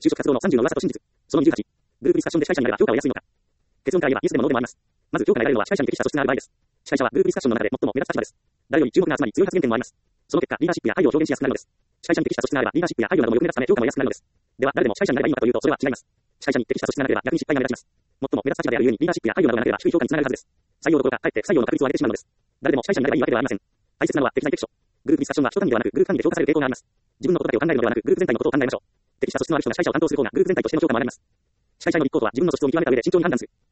就職活動の30の噂と真実。その28。グループディスカッションで支配者になれば評価は安いのか。結論から言えばイエスでもノーでもあります。まず評価が得られるのは支配者に適した素質がある場合です。支配者はグループディスカッションの中で最も目立つ立場です。誰より注目が集まり強い発言権もあります。その結果、リーダーシップや配慮を表現しやすくなるのです。支配者に適した素質があればリーダーシップや配慮などもよく目立つため評価も安くなるのです。では、誰でも支配者になればいいのかというと、それは違います。支配者に適した素質がなければ逆に失敗が目立ちます。最も目立つ立場であるゆえにリーダーシップや配慮などがなければ低い評価につながるはずです。採用どころか、かえって不採用の確率を上げてしまうのです。誰でも支配者になればいいわけではありません。大切なのは適材適所。グループディスカッションは一単位ではなく、グループ単位で評価される傾向があります。自分のことだけを考えるのではなく、グループ全体のことを考えましょう。適した素質のある人が支配者を担当する方がグループ全体としての評価も上がります。支配者の立候補は自分の素質を見極めた上で慎重に判断する。